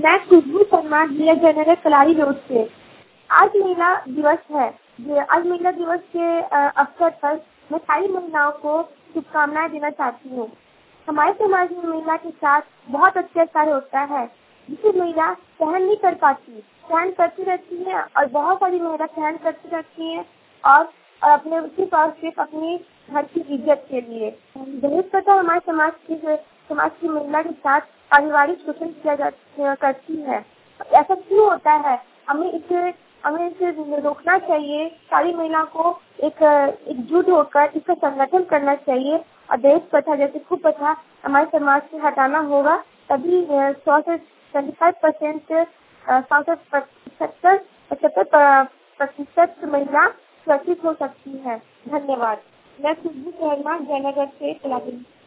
मैं खुशबू शर्मा जिला जनरल कलारी रोड से। आज महिला दिवस है। आज महिला दिवस के अवसर पर मैं सारी महिलाओं को शुभकामनाएं देना चाहती हूँ। हमारे समाज में महिला के साथ बहुत अत्याचार होता है, जिसे महिला सहन नहीं कर पाती, सहन करती रहती है और बहुत सारी महिला सहन करती रहती है और अपने सिर्फ और सिर्फ अपनी घर की इज्जत के लिए। दहेज प्रथा हमारे समाज की महिला के साथ पारिवारिक शोषण करती है। ऐसा क्यों होता है? हमें इसे रोकना चाहिए। सारी महिलाओं को एकजुट होकर इसका संगठन करना चाहिए और दहेज प्रथा जैसे कुप्रथा हमारे समाज से हटाना होगा, तभी 100 से 25% 75% महिला सुरक्षित हो सकती है। धन्यवाद। मैं खुशबू शर्मा जयनगर से कलारी।